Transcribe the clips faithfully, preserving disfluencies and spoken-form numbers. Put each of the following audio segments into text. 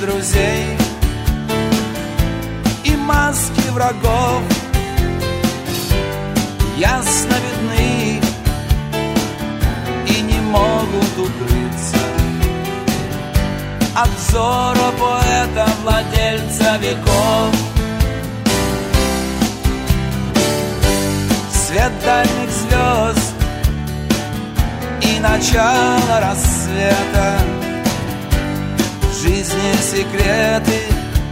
друзей и маски врагов ясно видны и не могут укрыться от взора поэта, владельца веков. Свет дальних звезд и начало рассвета, жизни секреты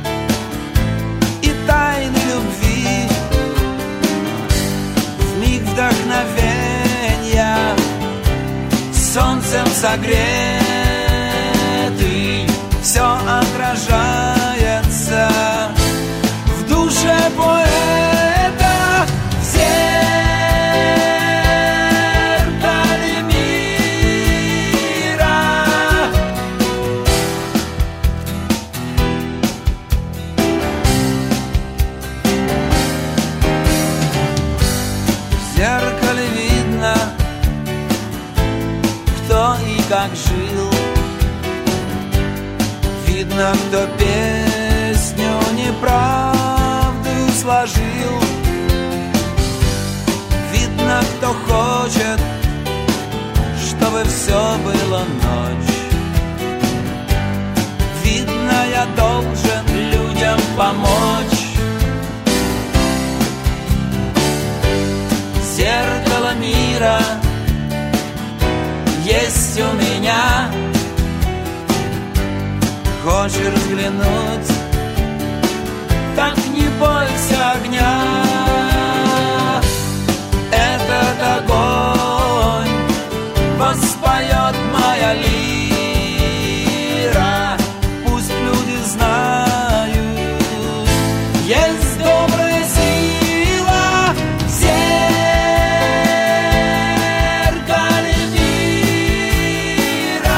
и тайны любви, в миг вдохновения солнцем согретый, все отражается в душе поэта, в зеркале мира. В зеркале видно, кто и как жил. Видно, кто песню неправду сложил. Видно, кто хочет, чтобы все было ночь. Видно, я должен людям помочь. Зеркало мира есть у меня. Хочешь взглянуть, так не бойся огня. Этот огонь воспоет моя лира. Пусть люди знают, есть добрая сила в зеркале мира.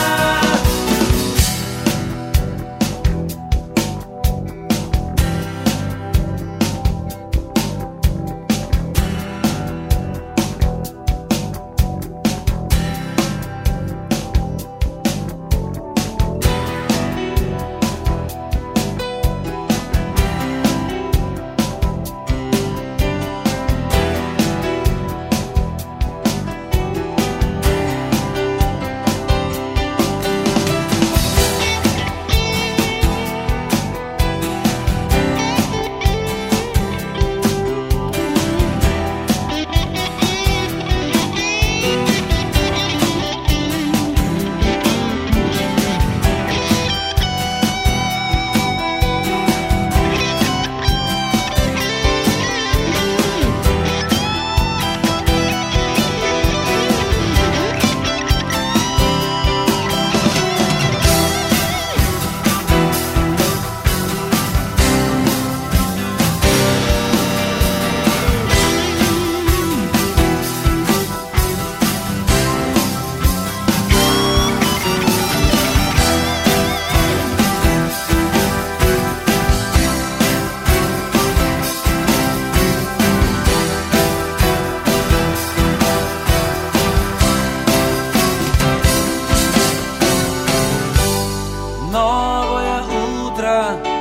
Новое утро,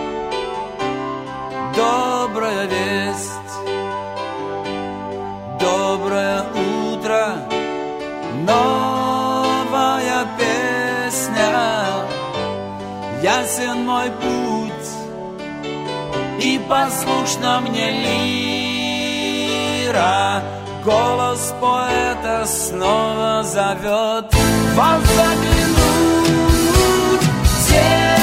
добрая весть. Доброе утро, новая песня. Ясен мой путь, и послушна мне лира. Голос поэта снова зовет вас заглянуть в зеркало.